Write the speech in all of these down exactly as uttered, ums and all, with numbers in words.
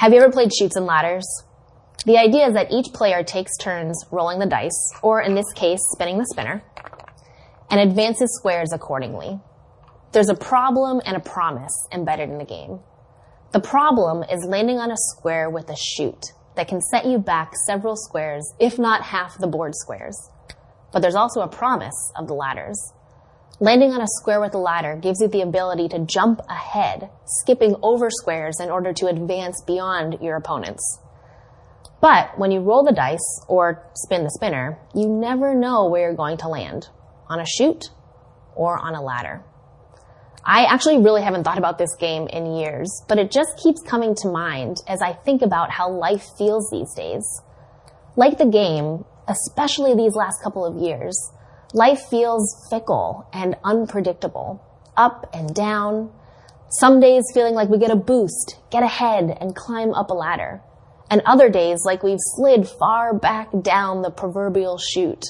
Have you ever played Chutes and Ladders? The idea is that each player takes turns rolling the dice, or in this case, spinning the spinner, and advances squares accordingly. There's a problem and a promise embedded in the game. The problem is landing on a square with a chute that can set you back several squares, if not half the board squares. But there's also a promise of the ladders. Landing on a square with a ladder gives you the ability to jump ahead, skipping over squares in order to advance beyond your opponents. But when you roll the dice or spin the spinner, you never know where you're going to land, on a chute or on a ladder. I actually really haven't thought about this game in years, but it just keeps coming to mind as I think about how life feels these days. Like the game, especially these last couple of years, life feels fickle and unpredictable, up and down. Some days feeling like we get a boost, get ahead, and climb up a ladder. And other days like we've slid far back down the proverbial chute.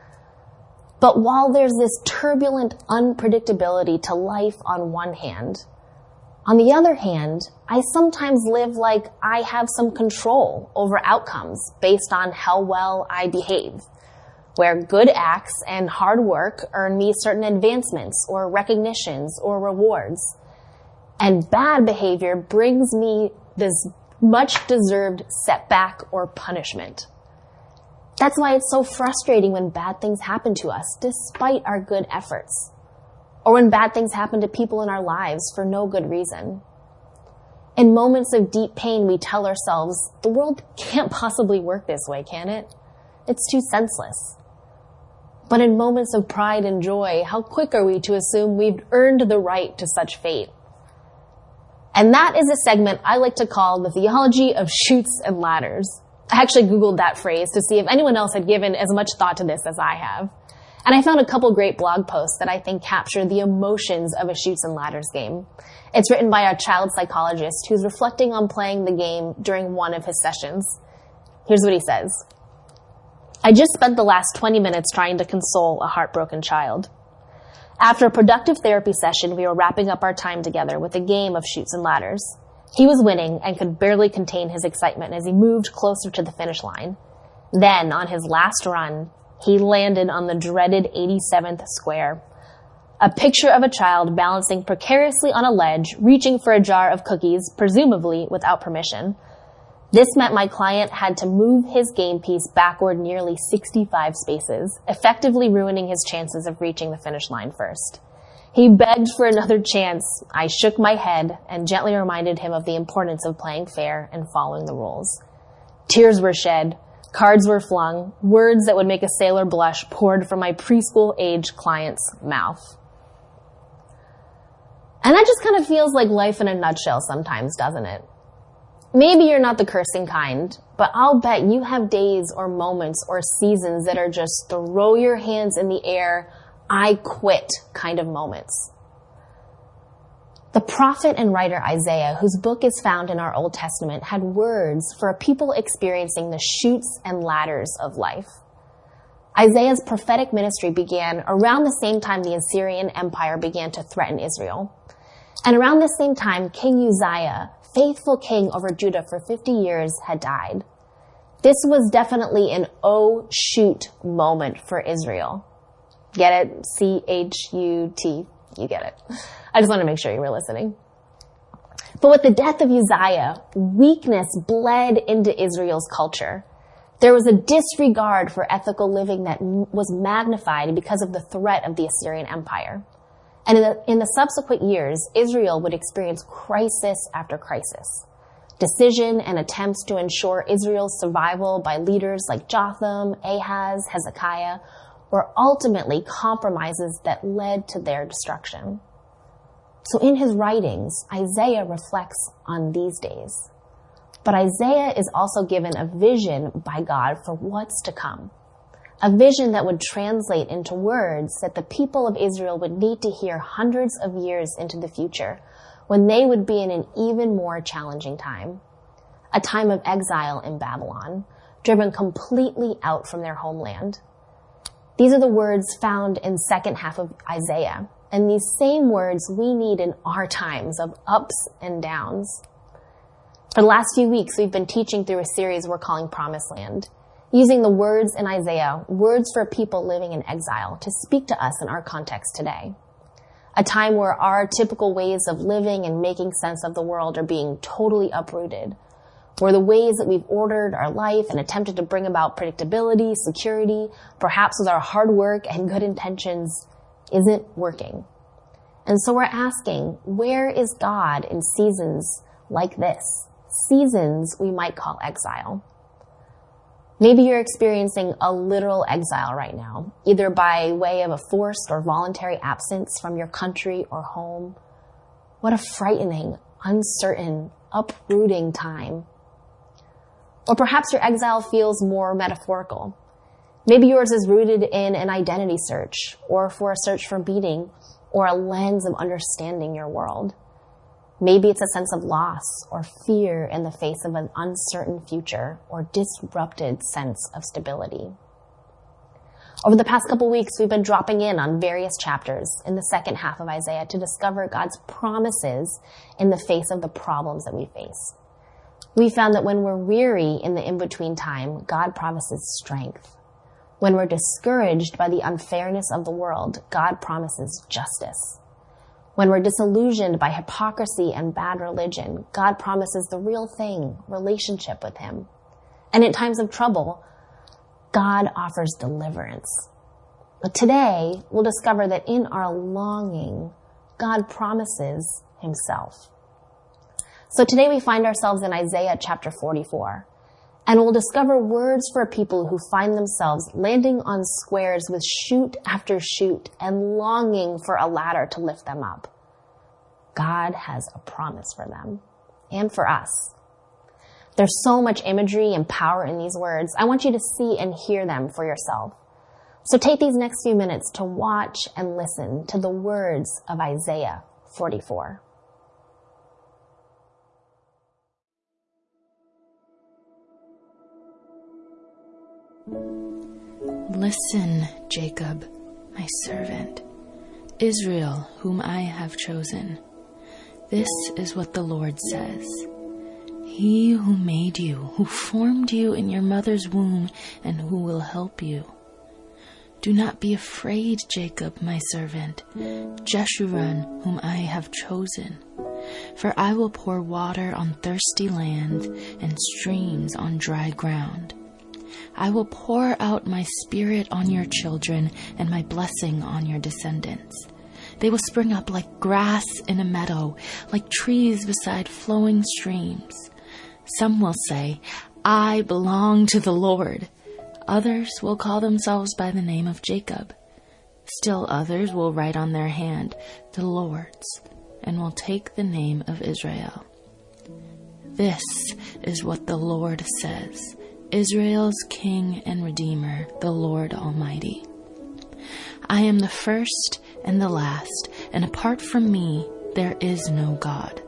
But while there's this turbulent unpredictability to life on one hand, on the other hand, I sometimes live like I have some control over outcomes based on how well I behave, where good acts and hard work earn me certain advancements or recognitions or rewards, and bad behavior brings me this much-deserved setback or punishment. That's why it's so frustrating when bad things happen to us, despite our good efforts, or when bad things happen to people in our lives for no good reason. In moments of deep pain, we tell ourselves, the world can't possibly work this way, can it? It's too senseless. But in moments of pride and joy, how quick are we to assume we've earned the right to such fate? And that is a segment I like to call the theology of chutes and ladders. I actually Googled that phrase to see if anyone else had given as much thought to this as I have. And I found a couple great blog posts that I think capture the emotions of a chutes and ladders game. It's written by a child psychologist who's reflecting on playing the game during one of his sessions. Here's what he says. I just spent the last twenty minutes trying to console a heartbroken child. After a productive therapy session, we were wrapping up our time together with a game of chutes and ladders. He was winning and could barely contain his excitement as he moved closer to the finish line. Then, on his last run, he landed on the dreaded eighty-seventh square. A picture of a child balancing precariously on a ledge, reaching for a jar of cookies, presumably without permission. This meant my client had to move his game piece backward nearly sixty-five spaces, effectively ruining his chances of reaching the finish line first. He begged for another chance. I shook my head and gently reminded him of the importance of playing fair and following the rules. Tears were shed, cards were flung, words that would make a sailor blush poured from my preschool-age client's mouth. And that just kind of feels like life in a nutshell sometimes, doesn't it? Maybe you're not the cursing kind, but I'll bet you have days or moments or seasons that are just throw your hands in the air, I quit kind of moments. The prophet and writer Isaiah, whose book is found in our Old Testament, had words for a people experiencing the chutes and ladders of life. Isaiah's prophetic ministry began around the same time the Assyrian Empire began to threaten Israel. And around the same time, King Uzziah, faithful king over Judah for fifty years, had died. This was definitely an oh shoot moment for Israel. Get it? C H U T. You get it. I just want to make sure you were listening. But with the death of Uzziah, weakness bled into Israel's culture. There was a disregard for ethical living that was magnified because of the threat of the Assyrian Empire. And in the, in the subsequent years, Israel would experience crisis after crisis. Decision and attempts to ensure Israel's survival by leaders like Jotham, Ahaz, Hezekiah were ultimately compromises that led to their destruction. So in his writings, Isaiah reflects on these days. But Isaiah is also given a vision by God for what's to come. A vision that would translate into words that the people of Israel would need to hear hundreds of years into the future, when they would be in an even more challenging time. A time of exile in Babylon, driven completely out from their homeland. These are the words found in the second half of Isaiah, and these same words we need in our times of ups and downs. For the last few weeks, we've been teaching through a series we're calling Promised Land, using the words in Isaiah, words for people living in exile, to speak to us in our context today. A time where our typical ways of living and making sense of the world are being totally uprooted, where the ways that we've ordered our life and attempted to bring about predictability, security, perhaps with our hard work and good intentions, isn't working. And so we're asking, where is God in seasons like this? Seasons we might call exile. Maybe you're experiencing a literal exile right now, either by way of a forced or voluntary absence from your country or home. What a frightening, uncertain, uprooting time. Or perhaps your exile feels more metaphorical. Maybe yours is rooted in an identity search, or for a search for meaning, or a lens of understanding your world. Maybe it's a sense of loss or fear in the face of an uncertain future or disrupted sense of stability. Over the past couple weeks, we've been dropping in on various chapters in the second half of Isaiah to discover God's promises in the face of the problems that we face. We found that when we're weary in the in-between time, God promises strength. When we're discouraged by the unfairness of the world, God promises justice. When we're disillusioned by hypocrisy and bad religion, God promises the real thing, relationship with Him. And in times of trouble, God offers deliverance. But today, we'll discover that in our longing, God promises Himself. So today we find ourselves in Isaiah chapter forty-four, and we'll discover words for people who find themselves landing on squares with chute after chute and longing for a ladder to lift them up. God has a promise for them and for us. There's so much imagery and power in these words. I want you to see and hear them for yourself. So take these next few minutes to watch and listen to the words of Isaiah forty-four. Listen, Jacob, my servant, Israel, whom I have chosen. This is what the Lord says. He who made you, who formed you in your mother's womb, and who will help you. Do not be afraid, Jacob, my servant, Jeshurun, whom I have chosen. For I will pour water on thirsty land and streams on dry ground. I will pour out my spirit on your children and my blessing on your descendants. They will spring up like grass in a meadow, like trees beside flowing streams. Some will say, I belong to the Lord. Others will call themselves by the name of Jacob. Still others will write on their hand, the Lord's, and will take the name of Israel. This is what the Lord says, Israel's King and Redeemer, the Lord Almighty. I am the first and the last, and apart from me, there is no God.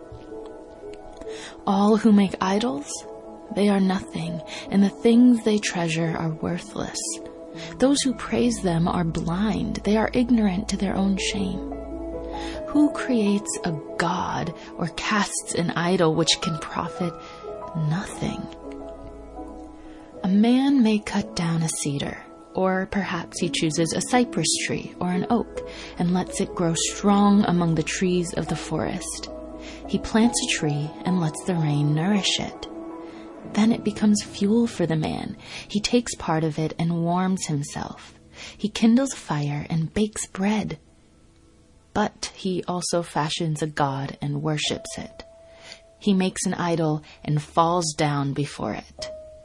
All who make idols, they are nothing, and the things they treasure are worthless. Those who praise them are blind, they are ignorant to their own shame. Who creates a god or casts an idol which can profit nothing? A man may cut down a cedar, or perhaps he chooses a cypress tree or an oak and lets it grow strong among the trees of the forest. He plants a tree and lets the rain nourish it. Then it becomes fuel for the man. He takes part of it and warms himself. He kindles fire and bakes bread. But he also fashions a god and worships it. He makes an idol and falls down before it.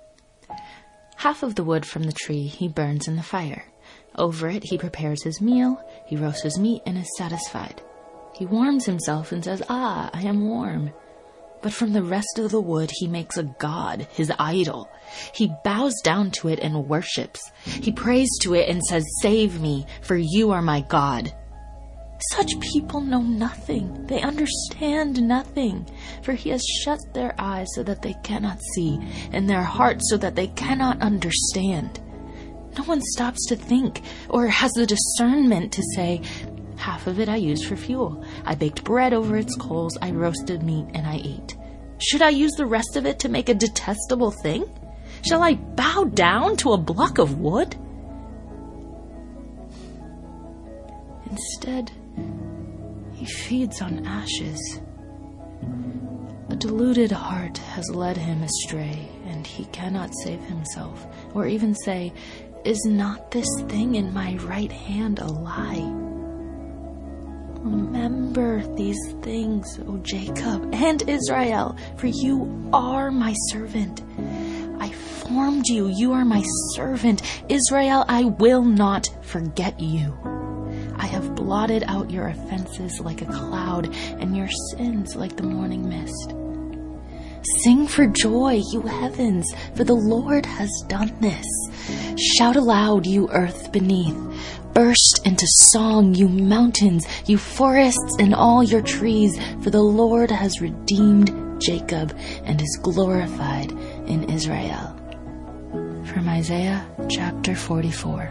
Half of the wood from the tree he burns in the fire. Over it he prepares his meal, he roasts his meat and is satisfied. He warms himself and says, Ah, I am warm. But from the rest of the wood he makes a god, his idol. He bows down to it and worships. He prays to it and says, Save me, for you are my God. Such people know nothing. They understand nothing. For he has shut their eyes so that they cannot see, and their hearts so that they cannot understand. No one stops to think or has the discernment to say, Half of it I used for fuel. I baked bread over its coals. I roasted meat and I ate. Should I use the rest of it to make a detestable thing? Shall I bow down to a block of wood? Instead, he feeds on ashes. A deluded heart has led him astray, and he cannot save himself, or even say, "Is not this thing in my right hand a lie?" Remember these things, O Jacob and Israel, for you are my servant. I formed you, you are my servant. Israel, I will not forget you. I have blotted out your offenses like a cloud, and your sins like the morning mist. Sing for joy, you heavens, for the Lord has done this. Shout aloud, you earth beneath. Burst into song, you mountains, you forests and all your trees, for the Lord has redeemed Jacob and is glorified in Israel. From Isaiah chapter forty-four.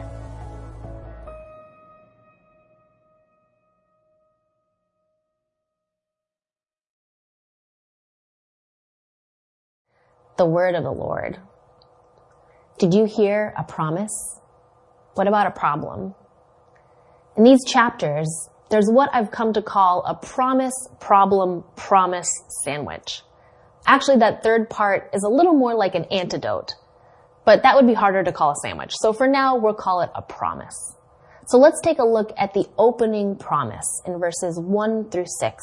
The word of the Lord. Did you hear a promise? What about a problem? In these chapters, there's what I've come to call a promise, problem, promise sandwich. Actually, that third part is a little more like an antidote, but that would be harder to call a sandwich. So for now, we'll call it a promise. So let's take a look at the opening promise in verses one through six.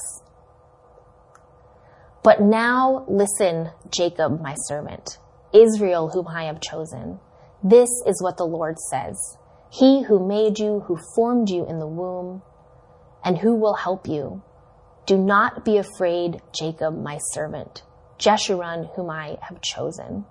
But now listen, Jacob, my servant, Israel, whom I have chosen. This is what the Lord says. He who made you, who formed you in the womb, and who will help you. Do not be afraid, Jacob, my servant, Jeshurun, whom I have chosen.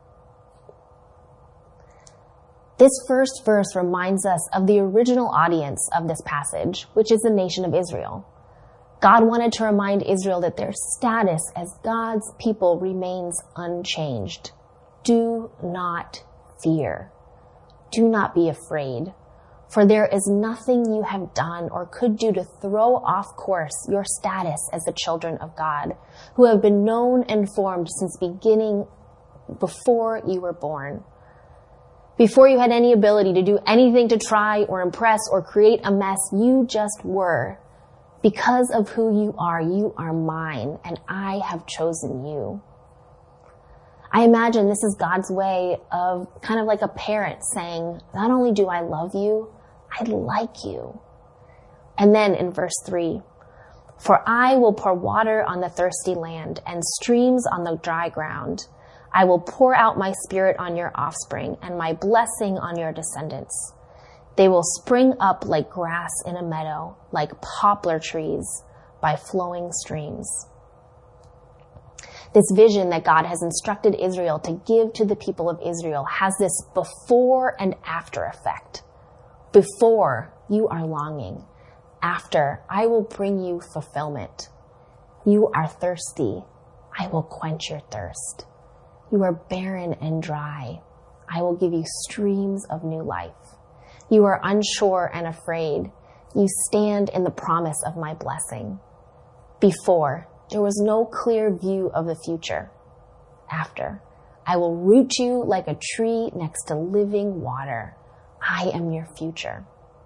This first verse reminds us of the original audience of this passage, which is the nation of Israel. God wanted to remind Israel that their status as God's people remains unchanged. Do not fear. Do not be afraid, for there is nothing you have done or could do to throw off course your status as the children of God, who have been known and formed since beginning before you were born. Before you had any ability to do anything to try or impress or create a mess, you just were. Because of who you are, you are mine, and I have chosen you. I imagine this is God's way of kind of like a parent saying, not only do I love you, I like you. And then in verse three, for I will pour water on the thirsty land and streams on the dry ground. I will pour out my spirit on your offspring and my blessing on your descendants. They will spring up like grass in a meadow, like poplar trees by flowing streams. This vision that God has instructed Israel to give to the people of Israel has this before and after effect. Before, you are longing. After, I will bring you fulfillment. You are thirsty. I will quench your thirst. You are barren and dry. I will give you streams of new life. You are unsure and afraid. You stand in the promise of my blessing. Before, there was no clear view of the future. After, I will root you like a tree next to living water. I am your future.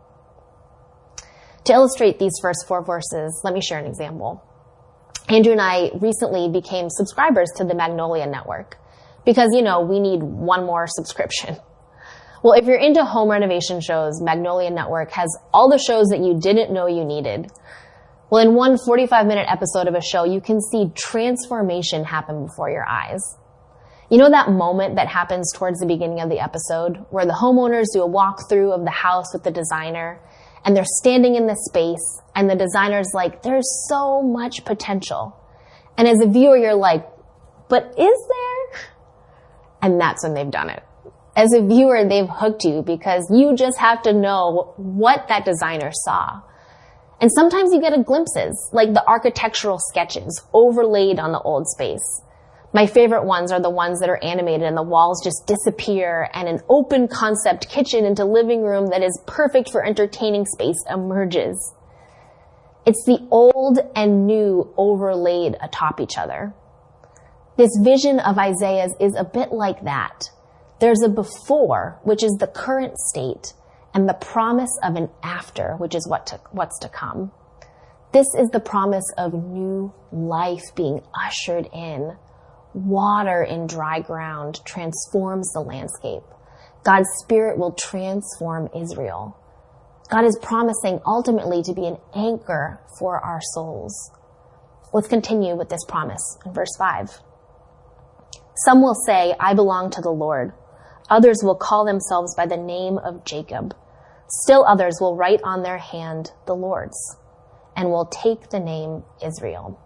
To illustrate these first four verses, let me share an example. Andrew and I recently became subscribers to the Magnolia Network because, you know, we need one more subscription. Well, if you're into home renovation shows, Magnolia Network has all the shows that you didn't know you needed. Well, in one forty-five minute episode of a show, you can see transformation happen before your eyes. You know that moment that happens towards the beginning of the episode where the homeowners do a walkthrough of the house with the designer and they're standing in the space and the designer's like, there's so much potential. And as a viewer, you're like, but is there? And that's when they've done it. As a viewer, they've hooked you because you just have to know what that designer saw. And sometimes you get a glimpses, like the architectural sketches overlaid on the old space. My favorite ones are the ones that are animated and the walls just disappear and an open concept kitchen into living room that is perfect for entertaining space emerges. It's the old and new overlaid atop each other. This vision of Isaiah's is a bit like that. There's a before, which is the current state, and the promise of an after, which is what to, what's to come. This is the promise of new life being ushered in. Water in dry ground transforms the landscape. God's Spirit will transform Israel. God is promising ultimately to be an anchor for our souls. Let's continue with this promise in verse five. Some will say, I belong to the Lord. Others will call themselves by the name of Jacob. Still others will write on their hand the Lord's, and will take the name Israel.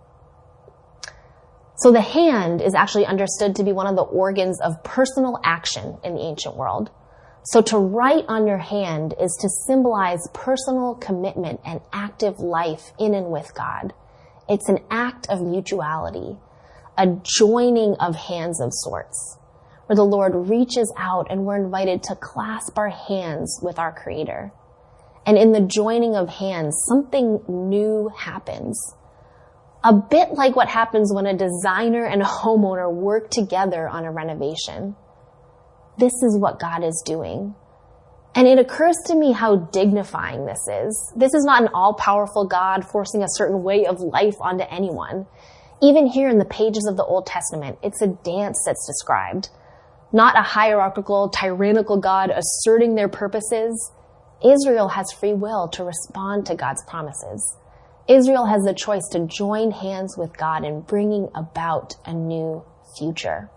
So the hand is actually understood to be one of the organs of personal action in the ancient world. So to write on your hand is to symbolize personal commitment and active life in and with God. It's an act of mutuality, a joining of hands of sorts, where the Lord reaches out and we're invited to clasp our hands with our Creator. And in the joining of hands, something new happens. A bit like what happens when a designer and a homeowner work together on a renovation. This is what God is doing. And it occurs to me how dignifying this is. This is not an all-powerful God forcing a certain way of life onto anyone. Even here in the pages of the Old Testament, it's a dance that's described. Not a hierarchical, tyrannical God asserting their purposes. Israel has free will to respond to God's promises. Israel has the choice to join hands with God in bringing about a new future.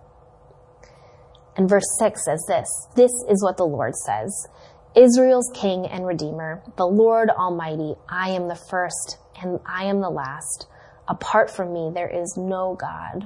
And verse six says this, this is what the Lord says, Israel's King and Redeemer, the Lord Almighty, I am the first and I am the last. Apart from me, there is no God.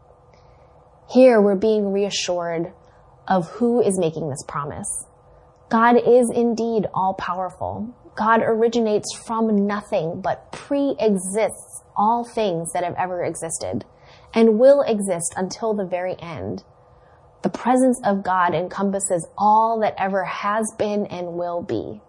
Here we're being reassured of who is making this promise. God is indeed all-powerful. God originates from nothing but pre-exists all things that have ever existed and will exist until the very end. The presence of God encompasses all that ever has been and will be.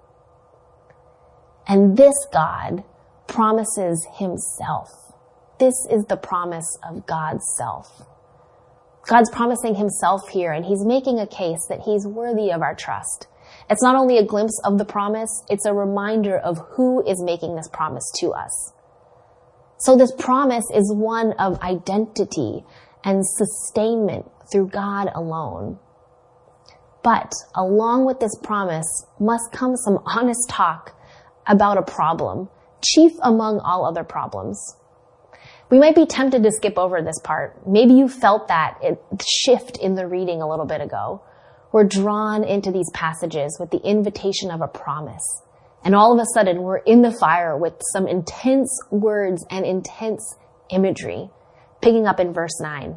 And this God promises himself. This is the promise of God's self. God's promising himself here, and he's making a case that he's worthy of our trust. It's not only a glimpse of the promise, it's a reminder of who is making this promise to us. So this promise is one of identity and sustainment through God alone. But along with this promise must come some honest talk about a problem, chief among all other problems. We might be tempted to skip over this part. Maybe you felt that shift in the reading a little bit ago. We're drawn into these passages with the invitation of a promise. And all of a sudden, we're in the fire with some intense words and intense imagery. Picking up in verse nine.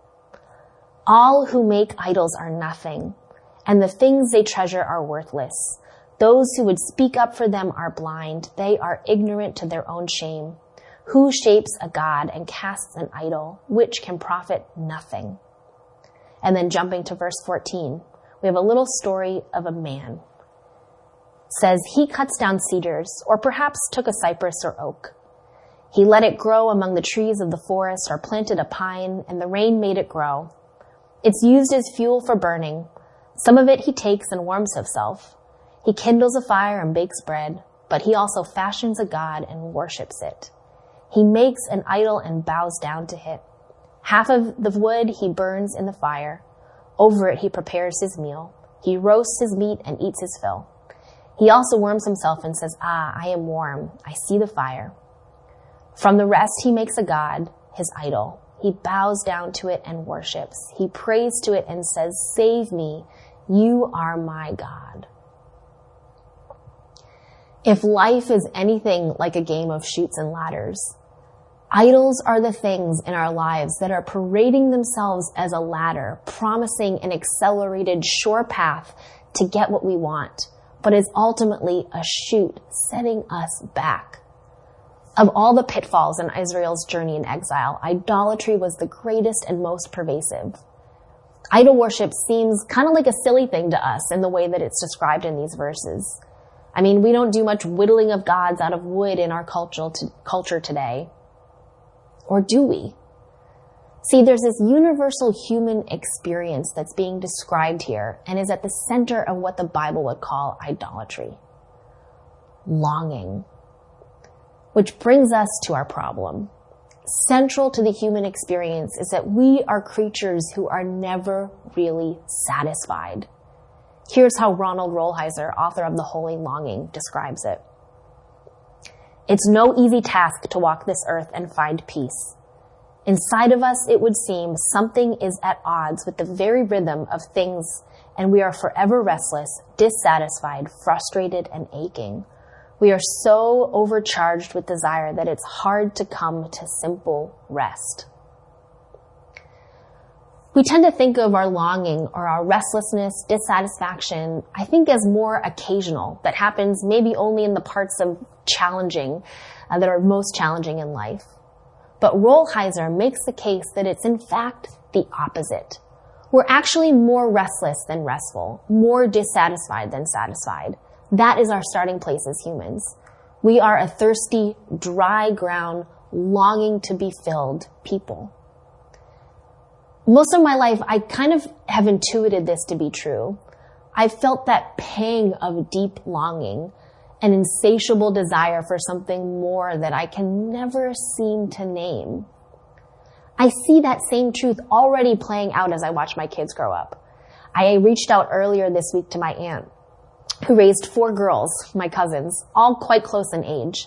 All who make idols are nothing, and the things they treasure are worthless. Those who would speak up for them are blind. They are ignorant to their own shame. Who shapes a god and casts an idol, which can profit nothing? And then jumping to verse fourteen, we have a little story of a man. It says, he cuts down cedars, or perhaps took a cypress or oak. He let it grow among the trees of the forest, or planted a pine, and the rain made it grow. It's used as fuel for burning. Some of it he takes and warms himself. He kindles a fire and bakes bread, but he also fashions a god and worships it. He makes an idol and bows down to it. Half of the wood he burns in the fire. Over it he prepares his meal. He roasts his meat and eats his fill. He also warms himself and says, ah, I am warm. I see the fire. From the rest he makes a god, his idol. He bows down to it and worships. He prays to it and says, save me. You are my God. If life is anything like a game of chutes and ladders, idols are the things in our lives that are parading themselves as a ladder, promising an accelerated, sure path to get what we want, but is ultimately a chute setting us back. Of all the pitfalls in Israel's journey in exile, idolatry was the greatest and most pervasive. Idol worship seems kind of like a silly thing to us in the way that it's described in these verses. I mean, we don't do much whittling of gods out of wood in our culture, to, culture today. Or do we? See, there's this universal human experience that's being described here and is at the center of what the Bible would call idolatry. Longing. Which brings us to our problem. Central to the human experience is that we are creatures who are never really satisfied. Here's how Ronald Rolheiser, author of The Holy Longing, describes it. It's no easy task to walk this earth and find peace. Inside of us, it would seem something is at odds with the very rhythm of things, and we are forever restless, dissatisfied, frustrated, and aching. We are so overcharged with desire that it's hard to come to simple rest. We tend to think of our longing or our restlessness, dissatisfaction, I think as more occasional, that happens maybe only in the parts of challenging, uh, that are most challenging in life. But Rolheiser makes the case that it's in fact the opposite. We're actually more restless than restful, more dissatisfied than satisfied. That is our starting place as humans. We are a thirsty, dry ground, longing to be filled people. Most of my life, I kind of have intuited this to be true. I've felt that pang of deep longing, an insatiable desire for something more that I can never seem to name. I see that same truth already playing out as I watch my kids grow up. I reached out earlier this week to my aunt, who raised four girls, my cousins, all quite close in age.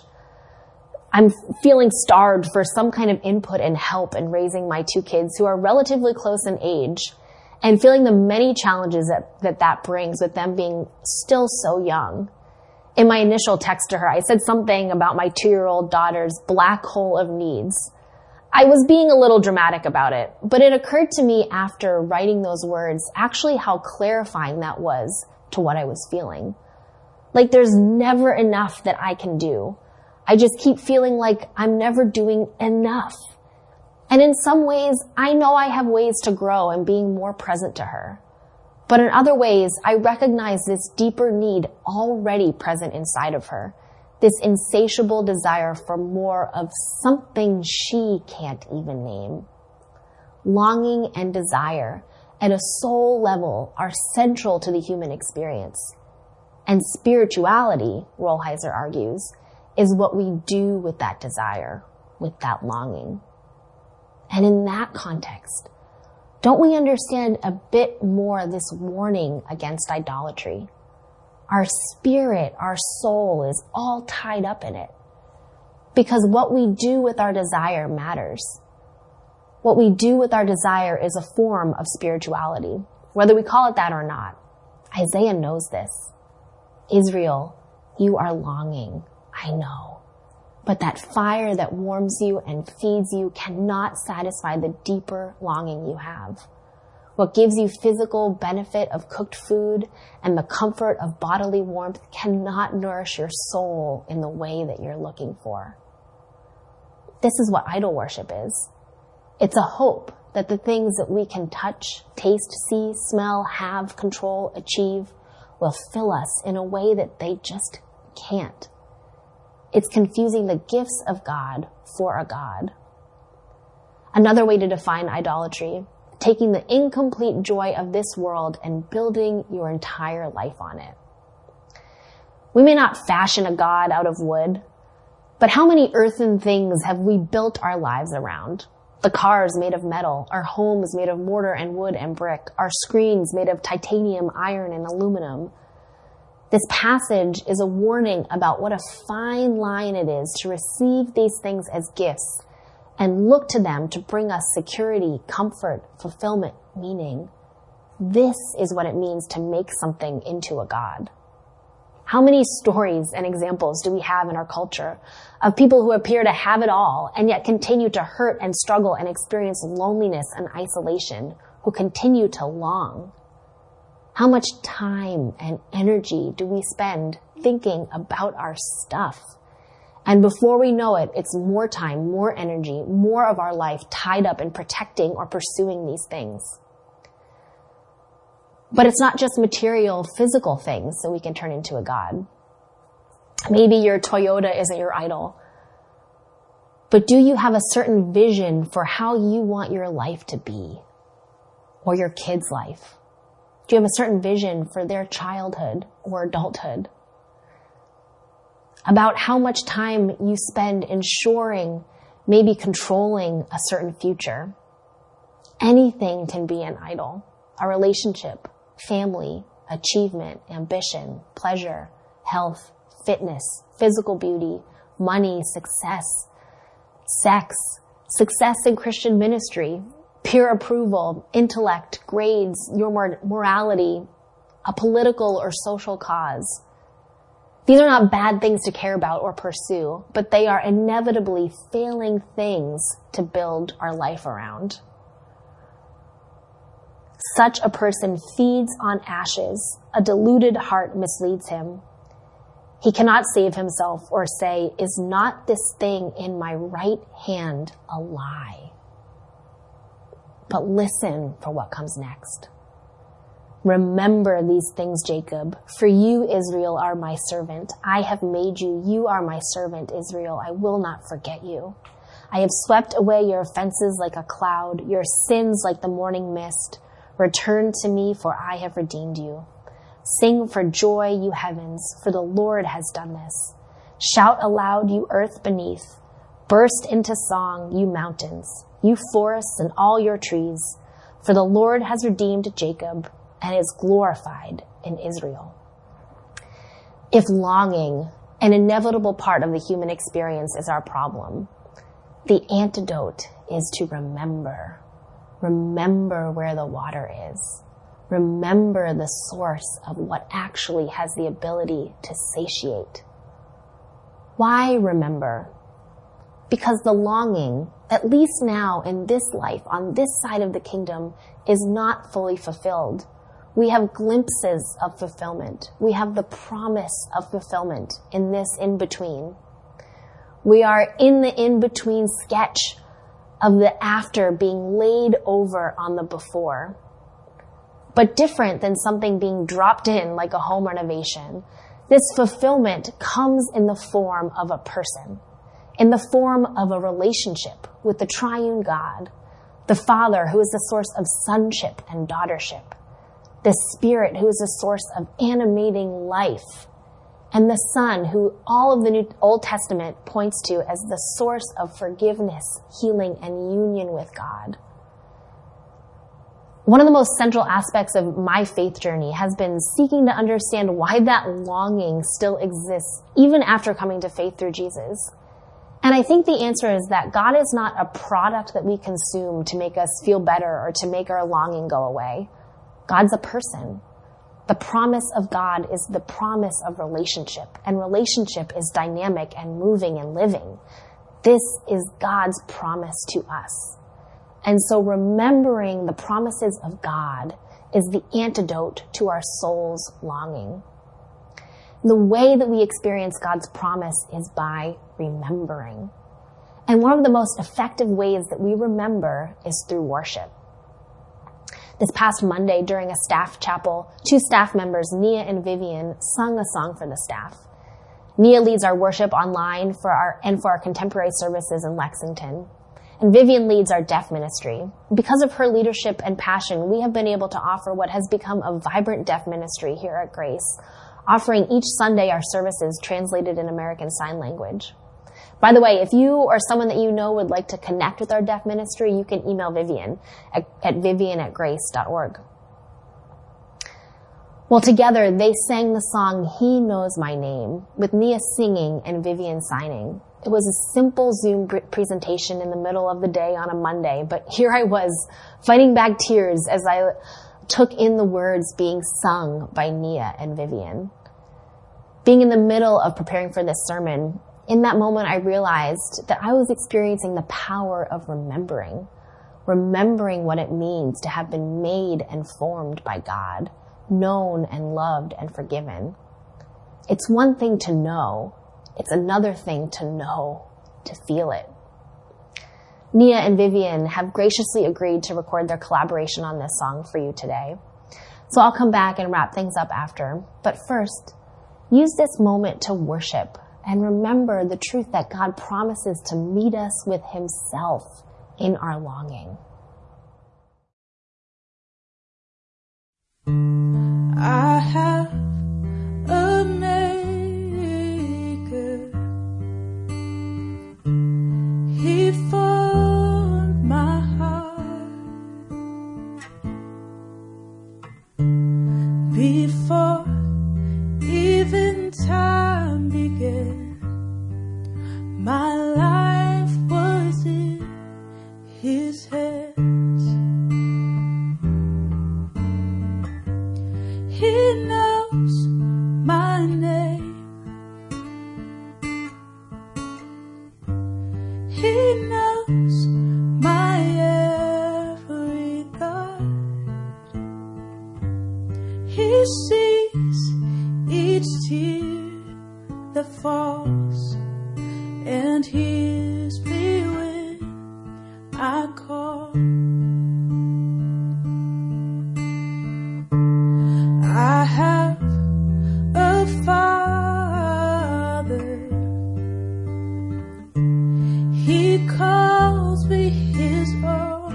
I'm feeling starved for some kind of input and help in raising my two kids who are relatively close in age, and feeling the many challenges that that, that brings with them being still so young. In my initial text to her, I said something about my two-year-old daughter's black hole of needs. I was being a little dramatic about it, but it occurred to me after writing those words actually how clarifying that was to what I was feeling. Like there's never enough that I can do. I just keep feeling like I'm never doing enough. And in some ways, I know I have ways to grow in being more present to her. But in other ways, I recognize this deeper need already present inside of her, this insatiable desire for more of something she can't even name. Longing and desire at a soul level are central to the human experience. And spirituality, Rolheiser argues, is what we do with that desire, with that longing. And in that context, don't we understand a bit more this warning against idolatry? Our spirit, our soul is all tied up in it. Because what we do with our desire matters. What we do with our desire is a form of spirituality, whether we call it that or not. Isaiah knows this. Israel, you are longing, I know. But that fire that warms you and feeds you cannot satisfy the deeper longing you have. What gives you physical benefit of cooked food and the comfort of bodily warmth cannot nourish your soul in the way that you're looking for. This is what idol worship is. It's a hope that the things that we can touch, taste, see, smell, have, control, achieve will fill us in a way that they just can't. It's confusing the gifts of God for a God. Another way to define idolatry, taking the incomplete joy of this world and building your entire life on it. We may not fashion a God out of wood, but how many earthen things have we built our lives around? The cars made of metal, our homes made of mortar and wood and brick, our screens made of titanium, iron, and aluminum. This passage is a warning about what a fine line it is to receive these things as gifts and look to them to bring us security, comfort, fulfillment, meaning. This is what it means to make something into a God. How many stories and examples do we have in our culture of people who appear to have it all and yet continue to hurt and struggle and experience loneliness and isolation, who continue to long? How much time and energy do we spend thinking about our stuff? And before we know it, it's more time, more energy, more of our life tied up in protecting or pursuing these things. But it's not just material, physical things that we can turn into a God. Maybe your Toyota isn't your idol, But do you have a certain vision for how you want your life to be, or your kid's life? Do you have a certain vision for their childhood or adulthood? About how much time you spend ensuring, maybe controlling a certain future? Anything can be an idol. A relationship, family, achievement, ambition, pleasure, health, fitness, physical beauty, money, success, sex, success in Christian ministry, peer approval, intellect, grades, your mor- morality, a political or social cause. These are not bad things to care about or pursue, but they are inevitably failing things to build our life around. Such a person feeds on ashes. A deluded heart misleads him. He cannot save himself or say, "Is not this thing in my right hand a lie?" But listen for what comes next. Remember these things, Jacob, for you, Israel, are my servant. I have made you. You are my servant, Israel. I will not forget you. I have swept away your offenses like a cloud, your sins like the morning mist. Return to me, for I have redeemed you. Sing for joy, you heavens, for the Lord has done this. Shout aloud, you earth beneath. Burst into song, you mountains, you forests and all your trees. For the Lord has redeemed Jacob and is glorified in Israel. If longing, an inevitable part of the human experience, is our problem, the antidote is to remember. Remember where the water is. Remember the source of what actually has the ability to satiate. Why remember? Because the longing, at least now in this life, on this side of the kingdom, is not fully fulfilled. We have glimpses of fulfillment. We have the promise of fulfillment in this in-between. We are in the in-between sketch of the after being laid over on the before. But different than something being dropped in like a home renovation, this fulfillment comes in the form of a person, in the form of a relationship with the triune God, the Father who is the source of sonship and daughtership, the Spirit who is the source of animating life, and the Son who all of the New Old Testament points to as the source of forgiveness, healing, and union with God. One of the most central aspects of my faith journey has been seeking to understand why that longing still exists even after coming to faith through Jesus. And I think the answer is that God is not a product that we consume to make us feel better or to make our longing go away. God's a person. The promise of God is the promise of relationship, and relationship is dynamic and moving and living. This is God's promise to us. And so remembering the promises of God is the antidote to our soul's longing. The way that we experience God's promise is by remembering. And one of the most effective ways that we remember is through worship. This past Monday, during a staff chapel, two staff members, Nia and Vivian, sung a song for the staff. Nia leads our worship online for our and for our contemporary services in Lexington. And Vivian leads our deaf ministry. Because of her leadership and passion, we have been able to offer what has become a vibrant deaf ministry here at Grace, offering each Sunday our services translated in American Sign Language. By the way, if you or someone that you know would like to connect with our deaf ministry, you can email Vivian at, at vivian at grace dot org. Well, together they sang the song, He Knows My Name, with Nia singing and Vivian signing. It was a simple Zoom presentation in the middle of the day on a Monday, but here I was fighting back tears as I took in the words being sung by Nia and Vivian. Being in the middle of preparing for this sermon, in that moment I realized that I was experiencing the power of remembering, remembering what it means to have been made and formed by God, known and loved and forgiven. It's one thing to know. It's another thing to know, to feel it. Nia and Vivian have graciously agreed to record their collaboration on this song for you today. So I'll come back and wrap things up after. But first, use this moment to worship, and remember the truth that God promises to meet us with himself in our longing. I have a maker. He formed my heart before even time began. My life was in his hands. He knows my name. He knows my every thought. He sees each tear that falls, and hears me when I call. I have a Father. He calls me his own.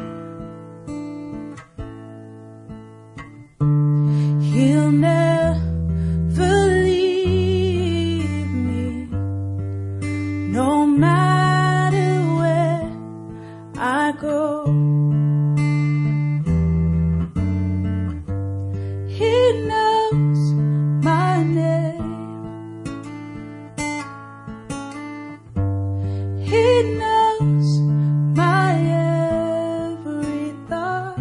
He'll never leave me, no matter where I go. He knows my name. He knows my every thought.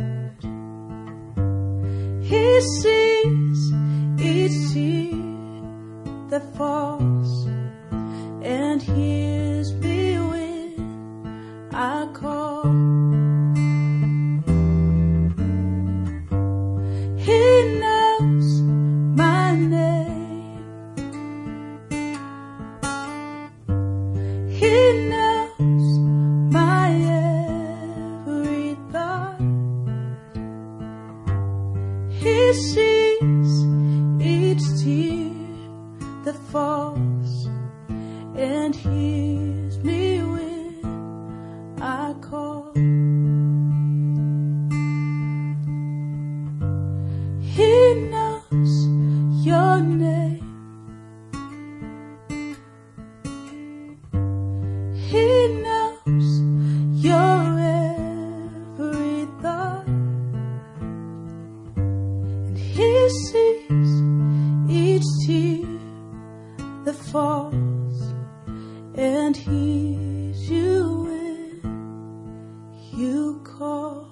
He sees each tear that falls, and hears me when I call. He knows my name. He knows my every thought. He sees each tear that falls, and hears me when I call. He knows your name. He knows your every thought, and he sees each tear that falls, and hears you when you call.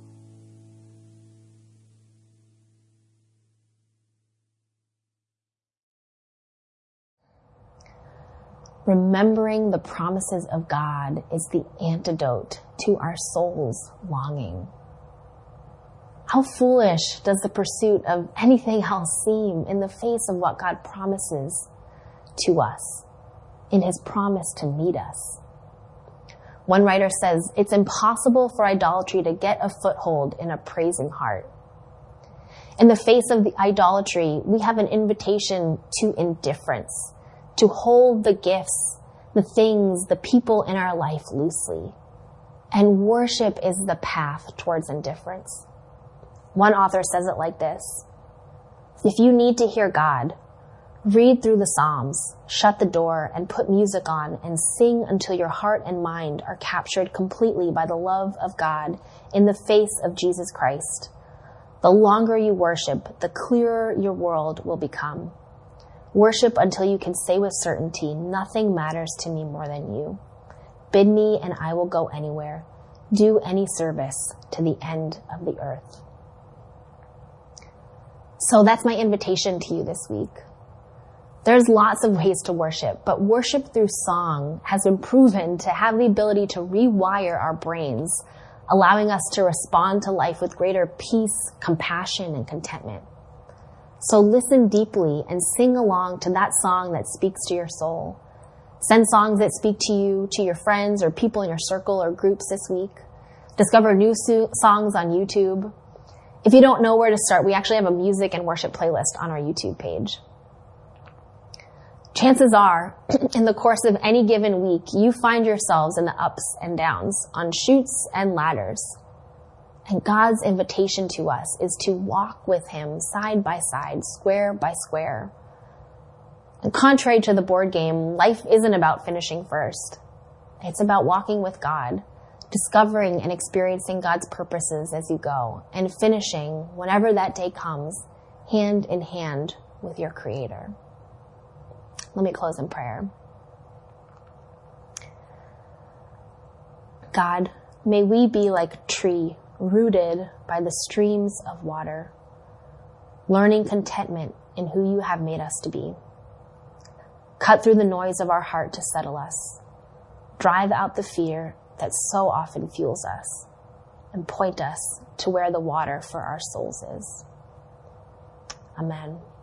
Remembering the promises of God is the antidote to our soul's longing. How foolish does the pursuit of anything else seem in the face of what God promises to us, in his promise to meet us? One writer says, it's impossible for idolatry to get a foothold in a praising heart. In the face of the idolatry, we have an invitation to indifference, to hold the gifts, the things, the people in our life loosely. And worship is the path towards indifference. One author says it like this: if you need to hear God, read through the Psalms, shut the door, and put music on, and sing until your heart and mind are captured completely by the love of God in the face of Jesus Christ. The longer you worship, the clearer your world will become. Worship until you can say with certainty, nothing matters to me more than you. Bid me and I will go anywhere. Do any service to the end of the earth. So that's my invitation to you this week. There's lots of ways to worship, but worship through song has been proven to have the ability to rewire our brains, allowing us to respond to life with greater peace, compassion, and contentment. So listen deeply and sing along to that song that speaks to your soul. Send songs that speak to you, to your friends or people in your circle or groups this week. Discover new so- songs on YouTube. If you don't know where to start, we actually have a music and worship playlist on our YouTube page. Chances are, in the course of any given week, you find yourselves in the ups and downs, on chutes and ladders. And God's invitation to us is to walk with him side by side, square by square. And contrary to the board game, life isn't about finishing first. It's about walking with God, discovering and experiencing God's purposes as you go, and finishing, whenever that day comes, hand in hand with your Creator. Let me close in prayer. God, may we be like a tree rooted by the streams of water, learning contentment in who you have made us to be. Cut through the noise of our heart to settle us. Drive out the fear that so often fuels us, and point us to where the water for our souls is. Amen.